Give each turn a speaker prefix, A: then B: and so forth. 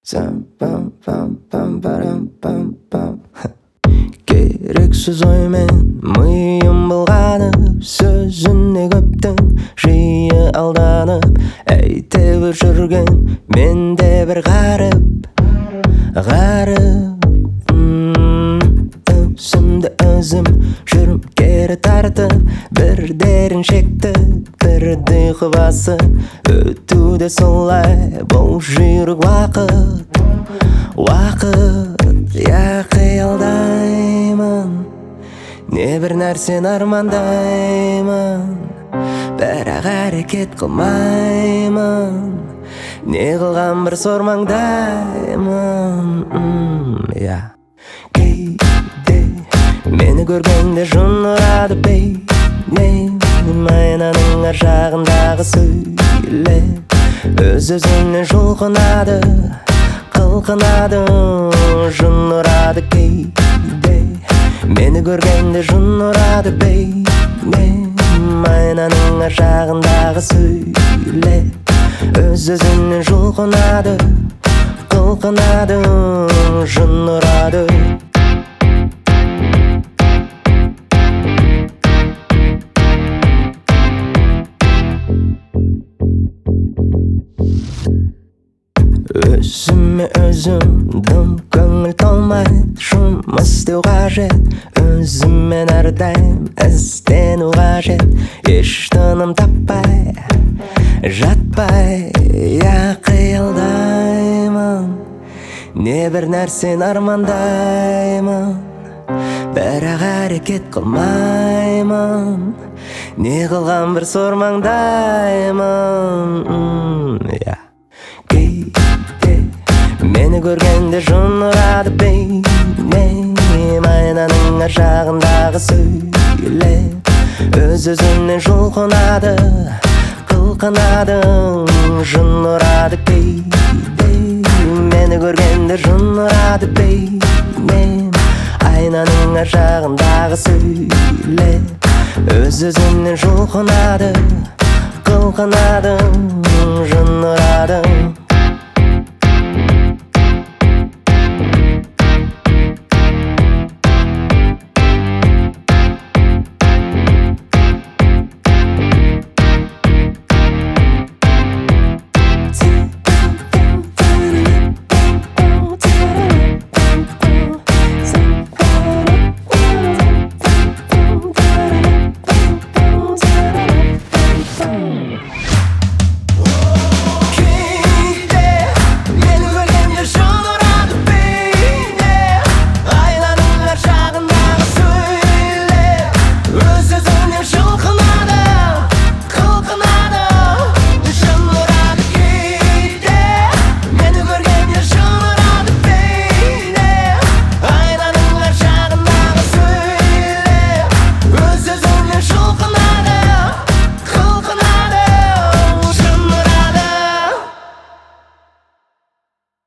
A: Керексіз оймен миым былғанып, сөзіне көптің жиі алданып, әйте бір жүрген менде бір ғарып Өзімді өзім жүрім кері тартып, бір дерін шектіп, бірді басып, өтуде солай бұл жүйрік Уақыт, я қиялдаймын, не бір нәрсен армандаймын, бірақ әрекет қылмаймын, не қылған бір сормаңдаймын. Кейде мені көргенде жын ұрады бейнем, айнаның ар жағындағы сөйлеп, өз-өзіне жұлқынады, қылқынады, жын ұрады кейде. Мені көргенде жын ұрады бейнем, айнаның ар жағындағы сөйлеп, өз-өзіне жұлқынады, қылқынады, жын ұрады. Өзіме өзім дым көңіл толмайды, жұмыс істеу қажет, өзіммен әрдайым іздену қажет, еш тыным таппай жатпай, я қиялдаймын, не бір нәрсен армандаймын, бірақ әрекет қылмаймын, не қылған бір сормаңдаймын. Мені көргенде жын ұрады бейнем, айнаның ар жағындағы сөйлеп, өз-өзіне жұлқынады, қылқынады, жын ұрады кейде. Мені көргенде жын ұрады бейнем, айнаның ар жағындағы сөйлеп, өз-өзіне жұлқынады, қылқынады, жын ұрады.